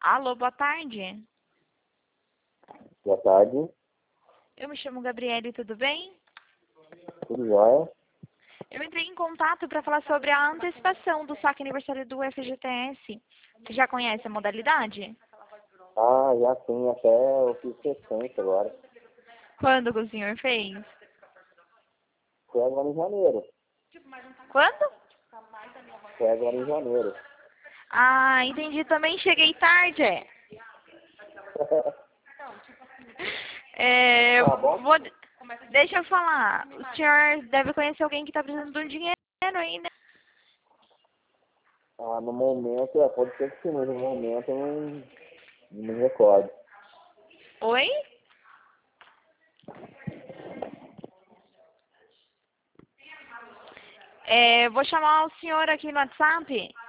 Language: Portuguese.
Alô, boa tarde. Boa tarde, Eu me chamo Gabriele, tudo bem? tudo jóia? Eu entrei em contato para falar sobre a antecipação do saque aniversário do FGTS. Você já conhece a modalidade? Ah, já sim, até eu fiz 60 agora. Quando que o senhor fez? Foi agora em janeiro. Quando? Foi agora em janeiro. Ah, entendi. Também cheguei tarde. Tá bom? Deixa eu falar. O senhor deve conhecer alguém que está precisando de um dinheiro aí, né? Ah, no momento, pode ser que sim, mas no momento eu não me recordo. Oi? Vou chamar o senhor aqui no WhatsApp.